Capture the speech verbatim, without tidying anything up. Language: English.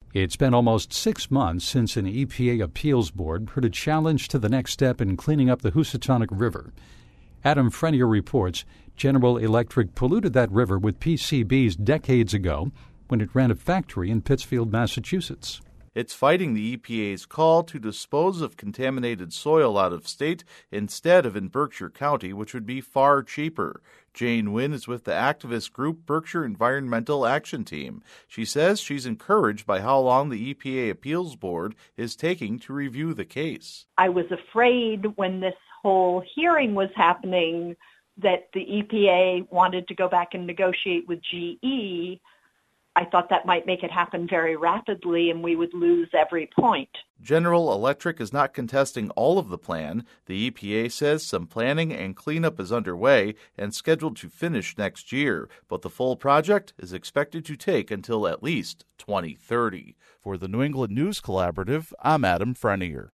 It's been almost six months since an E P A appeals board heard a challenge to the next step in cleaning up the Housatonic River. Adam Frenier reports General Electric polluted that river with P C Bs decades ago when it ran a factory in Pittsfield, Massachusetts. It's fighting the E P A's call to dispose of contaminated soil out of state instead of in Berkshire County, which would be far cheaper. Jane Wynn is with the activist group Berkshire Environmental Action Team. She says she's encouraged by how long the E P A Appeals Board is taking to review the case. I was afraid when this whole hearing was happening that the E P A wanted to go back and negotiate with G E. I thought that might make it happen very rapidly and we would lose every point. General Electric is not contesting all of the plan. The E P A says some planning and cleanup is underway and scheduled to finish next year, but the full project is expected to take until at least twenty thirty. For the New England News Collaborative, I'm Adam Frenier.